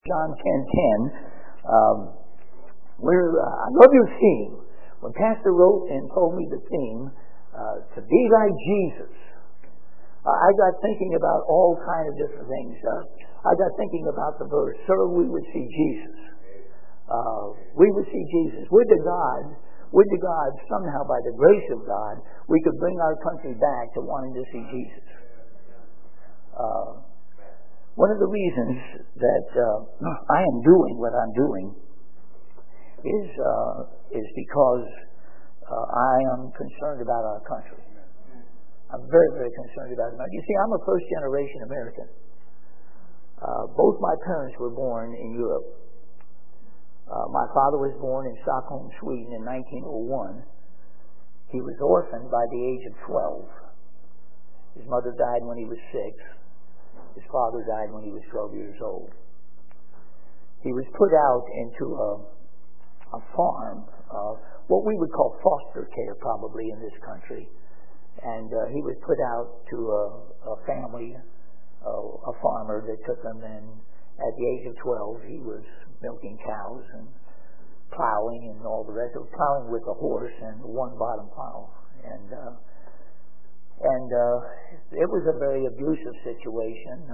John 10:10. I love your theme. When Pastor wrote and told me the theme, to be like Jesus, I got thinking about all kinds of different things. I got thinking about the verse, "So we would see Jesus." We would see Jesus. Would to God, somehow by the grace of God, we could bring our country back to wanting to see Jesus. One of the reasons that I am doing what I'm doing is because I am concerned about our country. I'm very, very concerned about it. You see, I'm a first-generation American. Both my parents were born in Europe. My father was born in Stockholm, Sweden in 1901. He was orphaned by the age of 12. His mother died when he was 6. His father died when he was 12 years old. He was put out into a farm, what we would call foster care probably in this country. And he was put out to a family, a farmer that took him, and at the age of 12 he was milking cows and plowing and all the rest of it, plowing with a horse and one bottom plow. And it was a very abusive situation.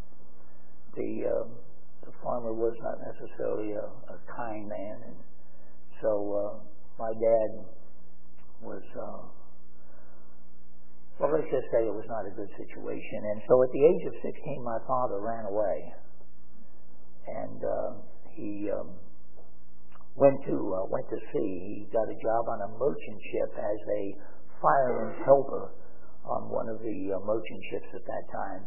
The farmer was not necessarily a kind man, and so my dad was, well, let's just say it was not a good situation. And so at the age of 16, my father ran away, and he went to sea. He got a job on a merchant ship as a fireman's helper on one of the merchant ships at that time.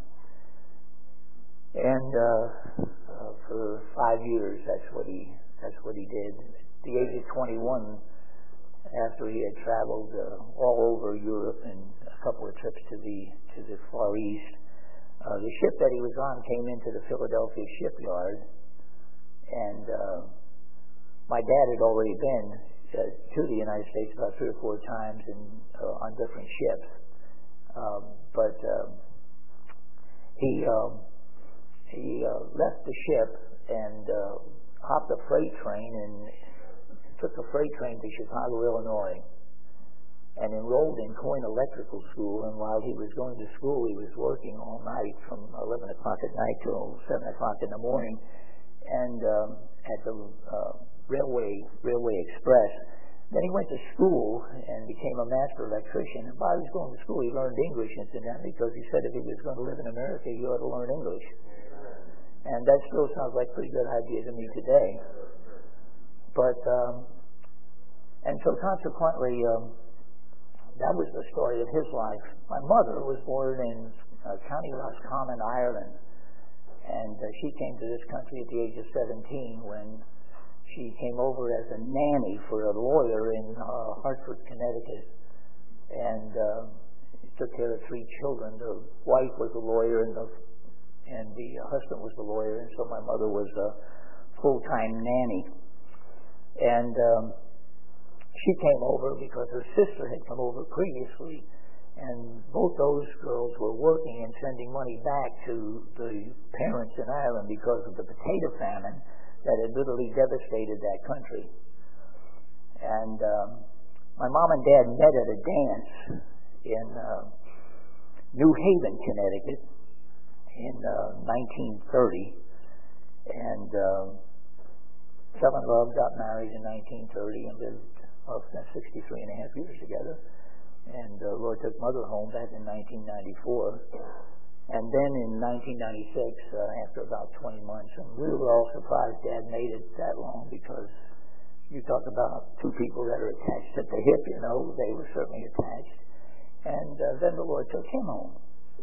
And for 5 years, that's what he did. At the age of 21, after he had traveled all over Europe and a couple of trips to the Far East, the ship that he was on came into the Philadelphia shipyard, and my dad had already been to the United States about 3 or 4 times on different ships. But he left the ship and hopped a freight train and took a freight train to Chicago, Illinois, and enrolled in Coyne Electrical School. And while he was going to school, he was working all night from 11 o'clock at night till 7 o'clock in the morning, and at the Railway Express. Then he went to school and became a master electrician. And while he was going to school, he learned English, incidentally, because he said if he was going to live in America, he ought to learn English. And that still sounds like a pretty good idea to me today. But, and so consequently, that was the story of his life. My mother was born in County Roscommon, Ireland. And she came to this country at the age of 17 when she came over as a nanny for a lawyer in Hartford, Connecticut, and took care of 3 children. The wife was a lawyer, and the husband was the lawyer, and so my mother was a full-time nanny. And she came over because her sister had come over previously, and both those girls were working and sending money back to the parents in Ireland because of the potato famine that had literally devastated that country. And my mom and dad met at a dance in New Haven, Connecticut in 1930, and fell in love, got married in 1930, and lived 63 and a half years together. And Lord took mother home back in 1994. And then in 1996, after about 20 months, and we were all surprised Dad made it that long, because you talk about 2 people that are attached at the hip, they were certainly attached. And then the Lord took him home.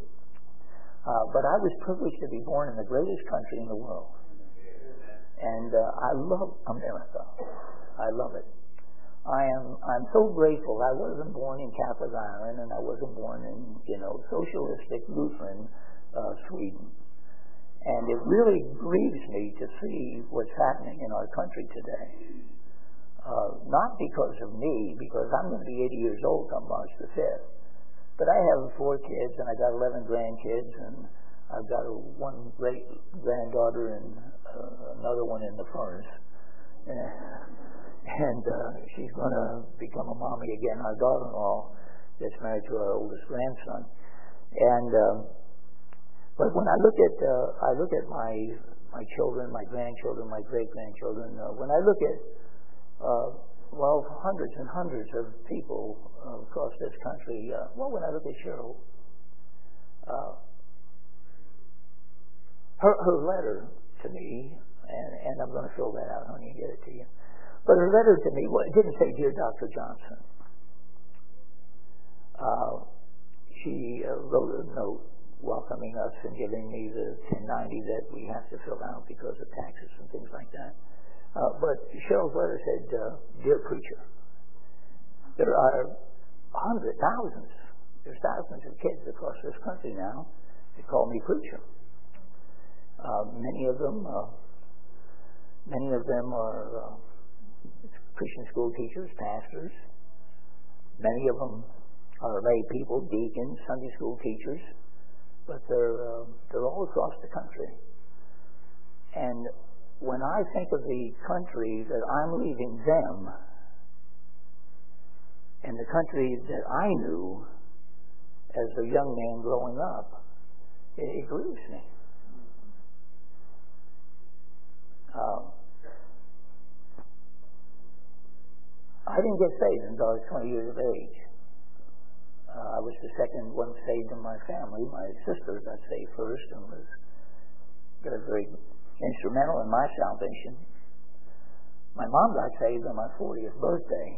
But I was privileged to be born in the greatest country in the world. And I love America. I love it. I'm so grateful. I wasn't born in Catholic Ireland, and I wasn't born in, socialistic Lutheran Sweden. And it really grieves me to see what's happening in our country today. Not because of me, because I'm going to be 80 years old on March the 5th. But I have 4 kids, and I got 11 grandkids, and I've got one great granddaughter and another one in the furnace. And she's going to become a mommy again. Our daughter-in-law gets married to our oldest grandson. And but when I look at my children, my grandchildren, my great-grandchildren, when I look at hundreds and hundreds of people across this country, when I look at Cheryl, her letter to me, and I'm going to fill that out, honey, and get it to you. But her letter to me, it didn't say, "Dear Dr. Johnson." She wrote a note welcoming us and giving me the 1090 that we have to fill out because of taxes and things like that. But Cheryl's letter said, "Dear preacher, there are thousands of kids across this country now that call me preacher. Many of them are Christian school teachers, pastors. Many of them are lay people, deacons, Sunday school teachers, but they're all across the country. And when I think of the country that I'm leaving them, and the country that I knew as a young man growing up, it grieves me. I didn't get saved until I was 20 years of age. I was the second one saved in my family. My sister got saved first and was very instrumental in my salvation. My mom got saved on my 40th birthday.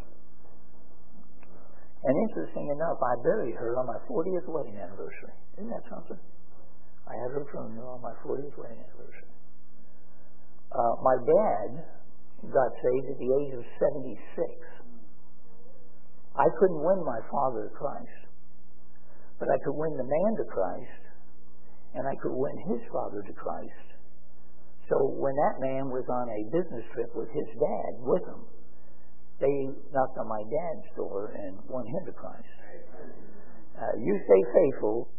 And interesting enough, I buried her on my 40th wedding anniversary. Isn't that something? I had her funeral on my 40th wedding anniversary. My dad got saved at the age of 76. I couldn't win my father to Christ, but I could win the man to Christ, and I could win his father to Christ. So when that man was on a business trip with his dad with him, they knocked on my dad's door and won him to Christ. You stay faithful.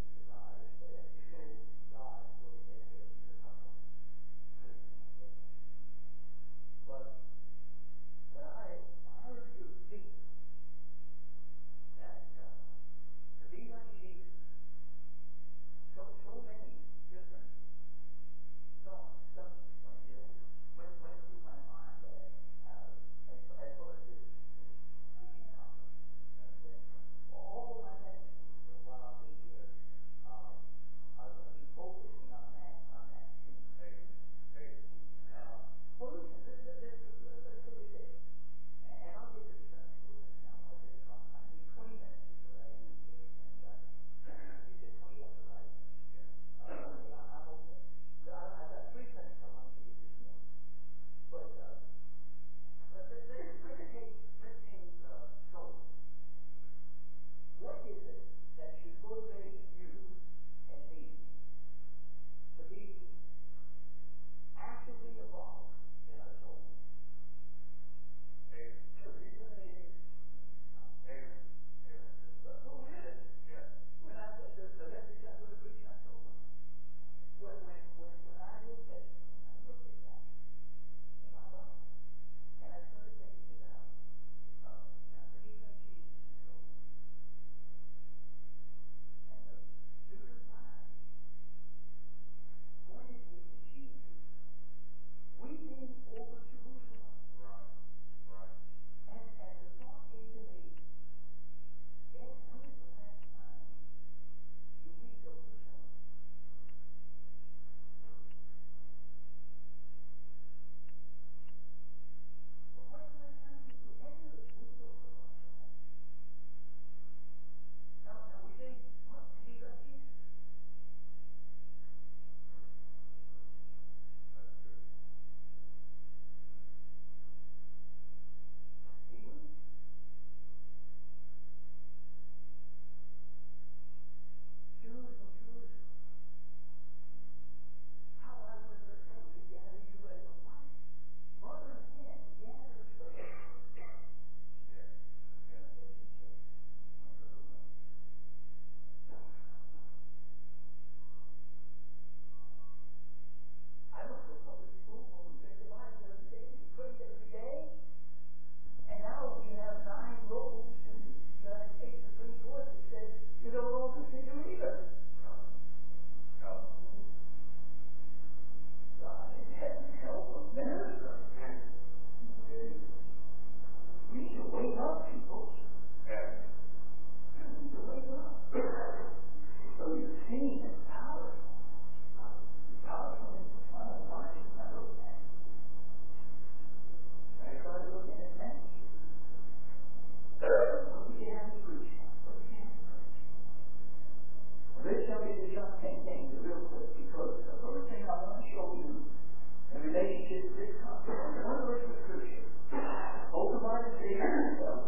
this concept. One verse of Scripture, opened by the Savior himself.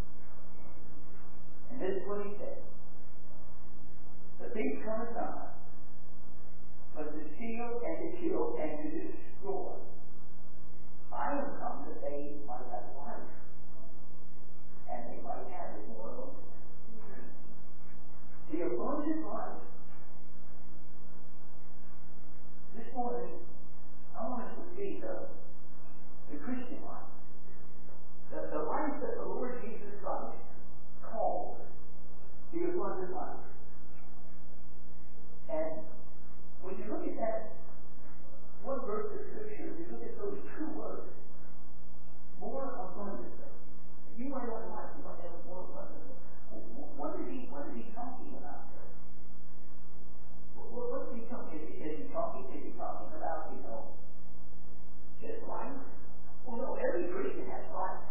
And this is what he said. The thief cometh not, but to steal and to kill and to destroy. I am come that they might have life, and they might have it more abundantly. The abundant life. This morning, I want us to see the Christian life. The life that the Lord Jesus Christ called the abundant life. And when you look at that one verse of Scripture, you look at those two words, more abundantly. You might have life, you might have more abundantly. What is he talking about there? What is he talking? Is he talking about, just life? Well, no, every Christian has life.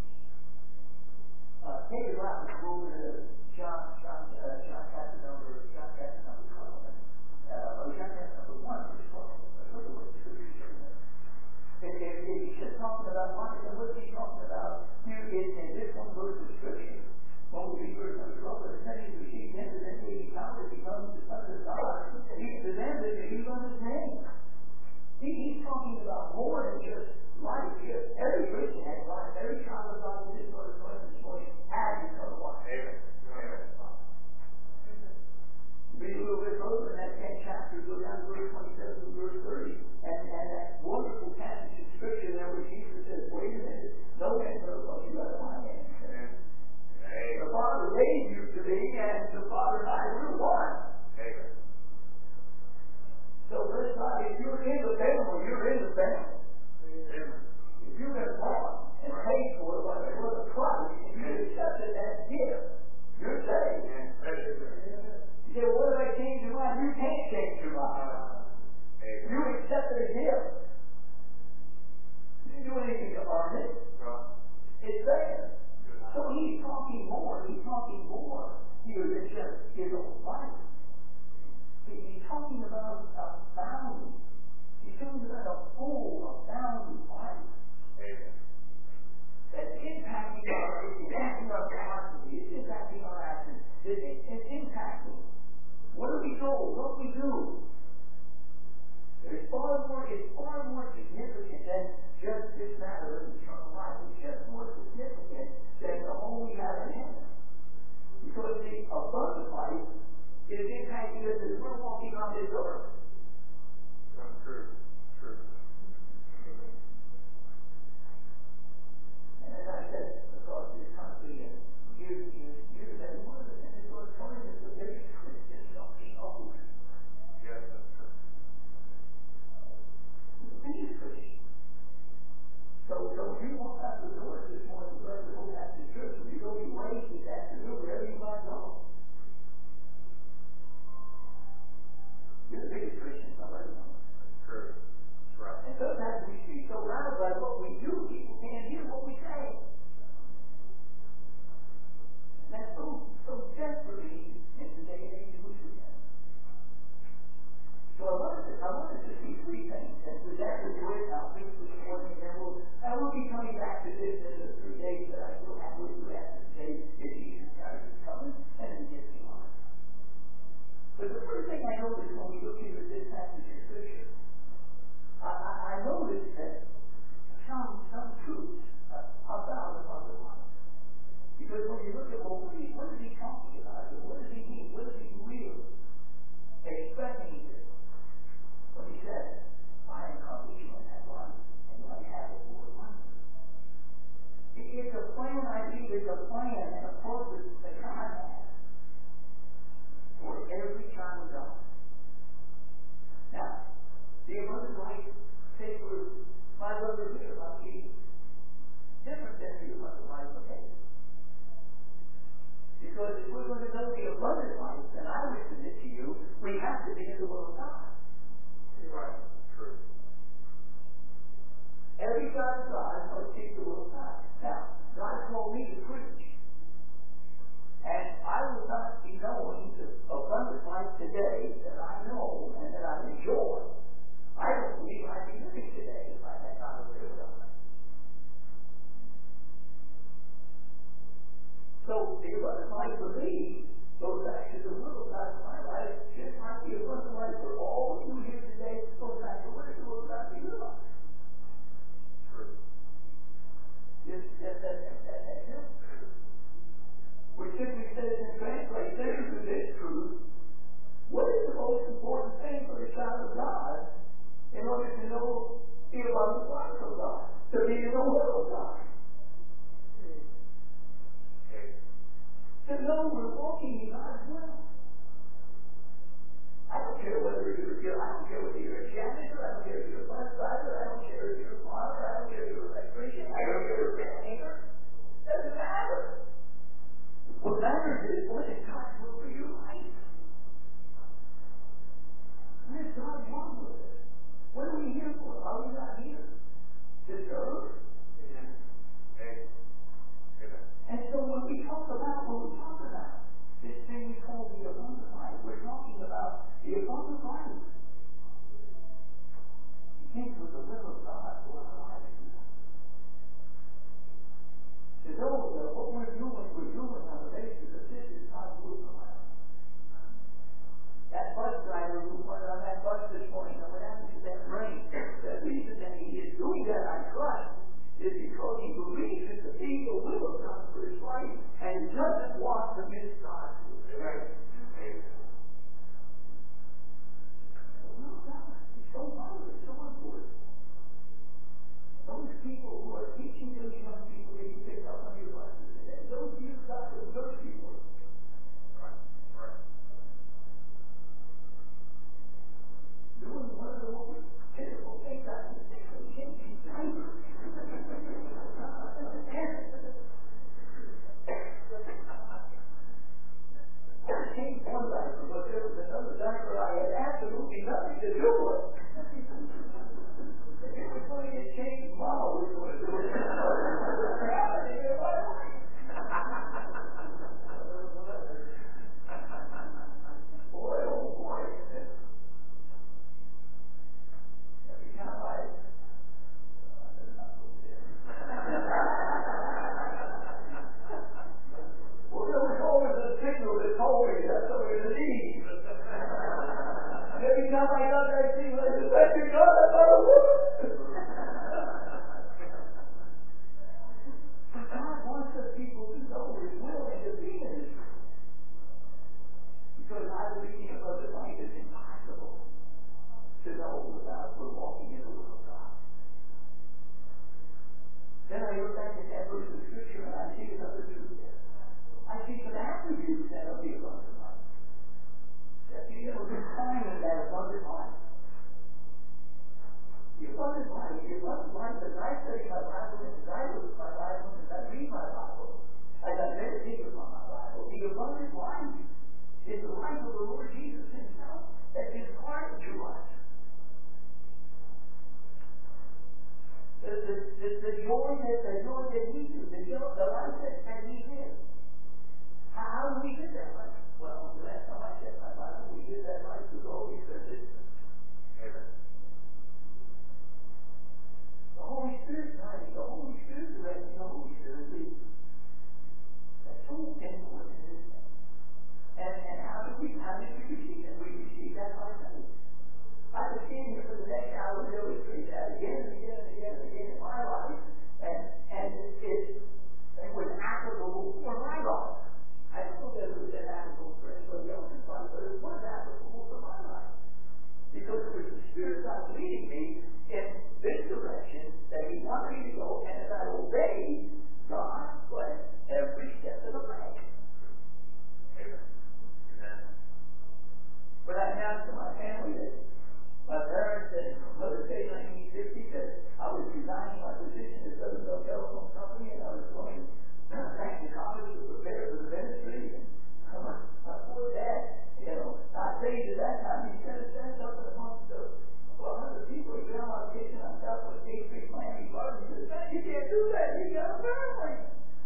Take it out and go to John chapter number 12. John chapter number 1, verse 12. Look at what the Scripture says. If he's just talking about life, then what is he talking about here in this one verse of Scripture? When we read verse number 12, but as many as receive him, and then he becomes the Son of God, even to them that believe on his name. He's talking about more than just life here. Every Christian has life. Every child of God in this verse this morning has eternal life. Amen. Read a little bit further in that 10th chapter, go down to verse 27 to verse 30, and that wonderful passage of Scripture there where Jesus says, wait a minute, no man knows what you have in my hand. The Father gave you to me, and the Father and I were one. Amen. So let's not, if you're in the family, you're in the family. Amen. If you've been bought and paid for by the Christ, and you accept it as gift, you're saved. You say, well, what if I change your mind? You can't change your mind. You accept it as gift. You didn't do anything to earn it. It's there. So he's talking more here than just his own life. He's talking about a bounty. He's talking about a full, abounding life. That's impacting our philosophy. It's impacting our actions. It's impacting what are we told, what we do. It's far more significant than just this matter of eternal life. It's just more significant than the home we have in heaven. Because the abundant life is impacting us as we're walking on this earth. That's true. And as I said, across this country and years and one of the things we're telling us that every Christian something old. Yes, that's true. Any Christian. So you walk out the doors this morning, you have to go back to church, and you go be raised this afternoon, wherever you might go. You're the biggest Christian somebody knows. That's true. That's right. And sometimes we see so loud by what we do, people can't hear what we say. And that's so desperately in the day and age in which we have. So I wanted to see three things, and with that we'll do it. I'll preach this morning, and then we'll be coming back to this in the 3 days that I still have with you after today, if Jesus Christ is coming, and then gets me on. But the first thing I noticed when we look into this passage of Scripture, I noticed that some truths about abundant life. Because when you look at, well, what is he talking about? What does he mean? What is he really expecting to do? When he says, I am come that you might have life, and you might have it more abundantly. It's a plan, I believe it's a plan and a purpose that God has for every child of God. Now, the abundant life, say for my brother here, might be different than the abundant life of David. Because if we're going to know the abundant life, then I would submit to you, we have to be in the will of God. Right. True. Every child of God must seek the will of God. Now, God called me to preach. And I would not be knowing the abundant life today that I know and that I enjoy. I don't believe I'd be living today if I had is because he believes it's the will of God for his life and doesn't want to miss God's will. Right. It's so vital, it's so important. Those people who are teaching those young people, they can pick up on your lessons. And those youth doctors, those people. Right. Doing one of the most pitiful things I can think of, changing diapers. I changed one diaper, but there was another diaper I had absolutely nothing to do with. If it was going to get changed, Mama was going to do it. Boy, oh boy. Every time well, there was always a signal that told me that's what it is. And every time I got that signal, I said, thank you, God, I'm not a woman. But God wants us people to know His will and to be in His will. Because I believe in other life is impossible to know without we're walking in the will of God. Then I look back at that verse of Scripture and I see another truth there. I see some attributes that of the abundant life. That you know, defining that abundant life. The abundant life, as I study my Bible, as I look at my Bible, as I read my Bible, as I meditate upon my Bible, the abundant life is the life of the Lord Jesus Himself that is imparted to us. The joy that He gives, the life that He gives. How do we get that life? Well, the last time I checked my Bible, we get that life through the Holy Spirit. Amen. The Holy Spirit guiding, the Holy Spirit directing, the Holy Spirit leading. That's so important, isn't it? And how did we receive it? We receive that by faith. I could stand here for the next hour and illustrate that again and again and again and again in my life, and it was applicable for my life. I don't know whether it was applicable for anybody else's life, but it was applicable for my life. Because it was the Spirit God leading me in this direction that He wanted me to go, and as I obeyed, God blessed every step of the way. Amen. But I announced to my family that my parents and Mother's Day 1950 that I was resigning my position at Southern Bell Telephone Company, and I was going back to college to prepare for the ministry. And my poor dad, I saved at that time. He said, "Stand up amongst the 100 people in Grandma's kitchen on Southwest State Street, Miami, Florida." He said, "Man, you can't do that. You got a family."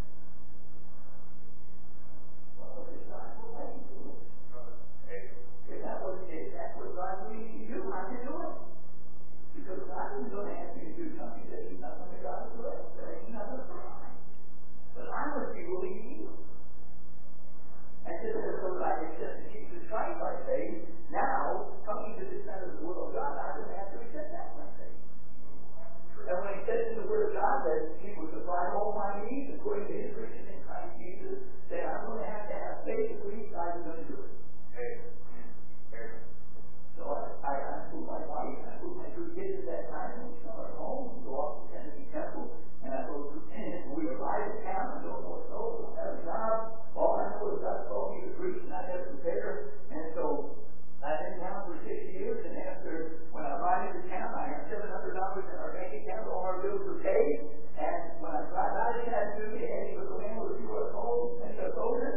Well, it's not what I can do. If that was God leading you to do, I can do it. Because God isn't going to ask me to do something that He's not going to God to do it. That He's not going to provide. But I must be willing to yield. And just as though I accepted Jesus Christ by faith, now, coming to this side of the will of God, I'm going to have to accept that by faith. And when He says in the Word of God that He will supply all my needs according to His riches in Christ Jesus, then I'm going to have faith to believe God is going to do it. Amen. So I put my wife, I put my 2 kids at that time, and we start home, we go off to Tennessee Temple, and I go through, and we arrive at town, I don't know so, I have a job, all I know is God called me to preach, and I got to prepare, and so I've been in town for 6 years, and after, when I arrive into town, I have $700 in our bank account, all our bills are paid, and when I drive out of Chattanooga, heading to the land with 2 other homes, and the soldiers,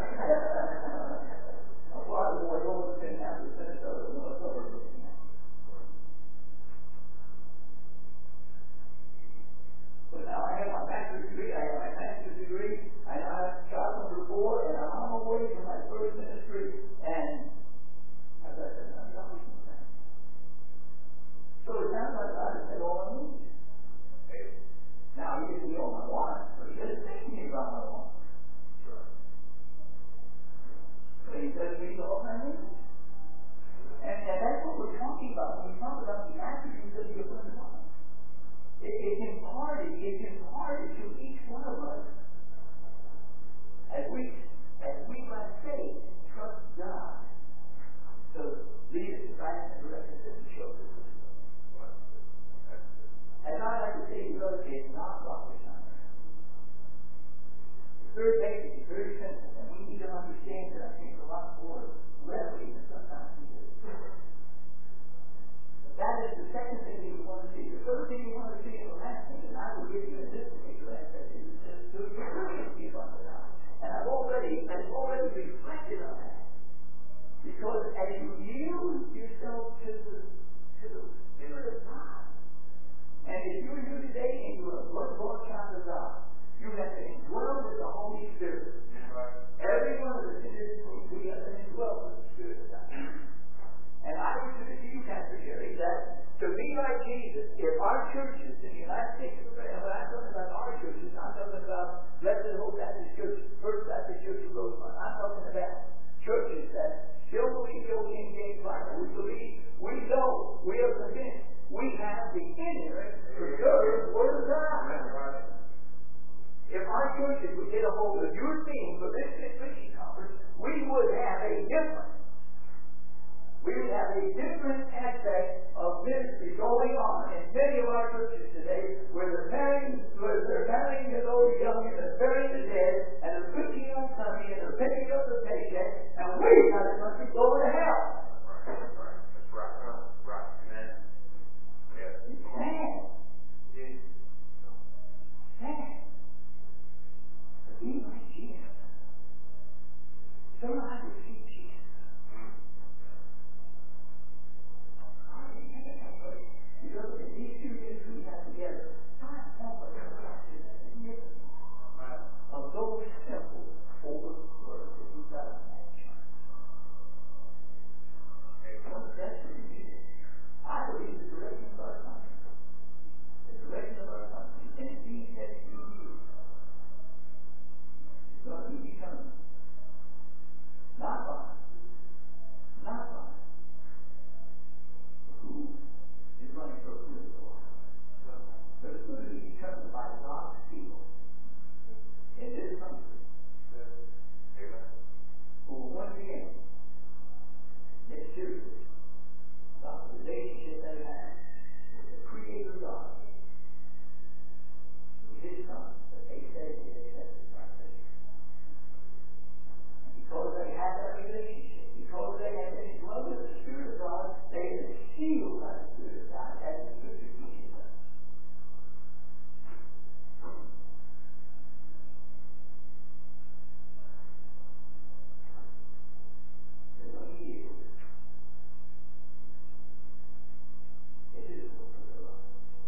a lot of boys over 10 after Minnesota, but now I have my bachelor's degree, I have my master's degree, I now have child number 4, and I'm on my way to my first ministry, and I've got $700 in the bank. So it sounds like God has had all I need. It's not rocket science. It's very basic, it's very simple, and we need to understand it, I think, a lot more readily than sometimes we do. But that is the second thing that you want to see. The third thing you want to see, and the last thing that I will give you in this particular aspect is to experience the abundant life. And I've already reflected on that. Because as you yield yourself to the Spirit of God, and if you're here today and you're a blood-born child of God, you have been indwelled with the Holy Spirit. Every one of us in this room, we have been indwelled with the Spirit of God. And I would submit to you, Pastor Jerry, that to be like Jesus, if our churches in the United States of America, when I'm talking about our churches, I'm talking about Blessed Hope Baptist Church, First Baptist Church of Rosemont, I'm talking about churches that still believe the old King James Bible. We believe, we know, we are convinced, we have the inerrant, preserved Word of God. If our churches would get a hold of your theme for this preaching conference, we would have a different aspect of ministry going on in many of our churches today, where they're marrying those young and they're burying the dead, and they're preaching on Sunday, and they're picking up the paycheck, and we've got a country going to hell. That's right. Amen. Yes. It's sad. Sad. To be like Jesus. Sir, I receive Jesus. You know, in these 2 years we have together, God help us of those simple forward words that you've got in that church. That's what it is. I believe the direction of our country. The direction of our country in these next few years is going to be determined. Not by who is running for political office, but it's going to be determined by God's people in this country who will once again get serious about the relationship they have with the Creator God, with His Son, that they say they accepted by faith. And because they have that relationship, because they have been indwelled with the Spirit of God, they have been sealed by the Spirit of God, as the Scripture teaches us. They're going to yield. It is the book of the law.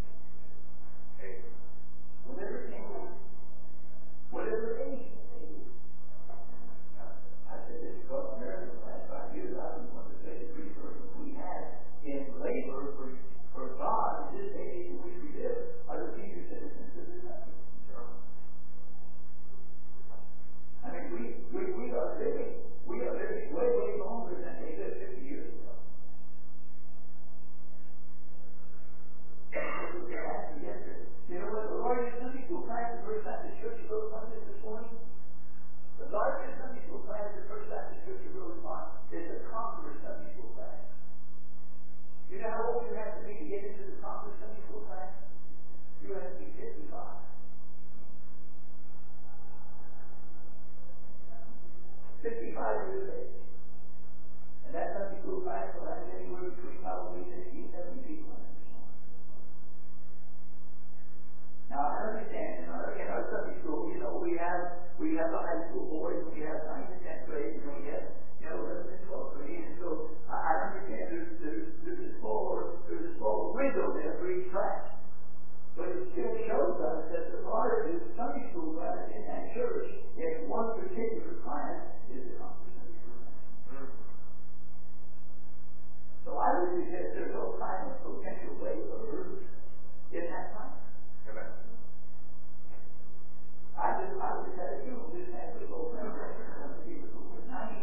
Whatever they do, whatever age they do. I said this across America the last 5 years. I was one of the greatest resources we have in labor for God in this day and age in which we live are the senior citizens of this country. I mean, we are living way longer than they lived 50 years ago. You know what the largest Sunday school class at First Baptist Church of Rosemont is this morning? The largest Sunday school class at First Baptist Church of Rosemont is the Conqueror Sunday School class. You know how old you have to be to get into the Conqueror Sunday School class? You have to be 55. 55 years of age. And that Sunday school class will have anywhere between probably 60 and 70 people in it. Now, I understand, in our Sunday school, you know, we have the high school boys, and we have 9th and 10th grade, and we have, 11th and 12th grade, and so I understand there's a small window there for each class. But it still shows us that the largest Sunday school class in that church, in one particular class, is the Conqueror Sunday School class. So I would suggest there's all kind of potential laborers in that class. Amen. I would tell you, this has a little friend, one of the people who was 90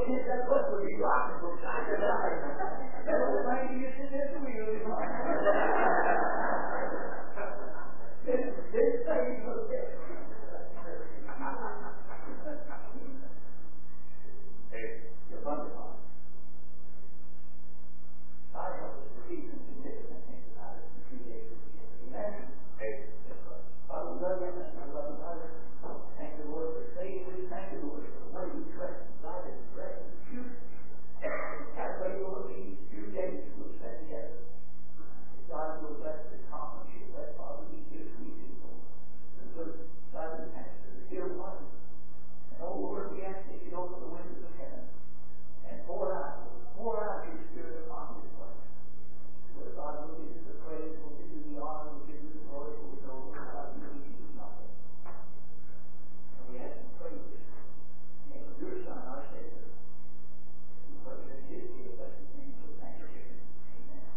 hit that bus would be rocking from time to time. That old lady gets in this wheel. This thing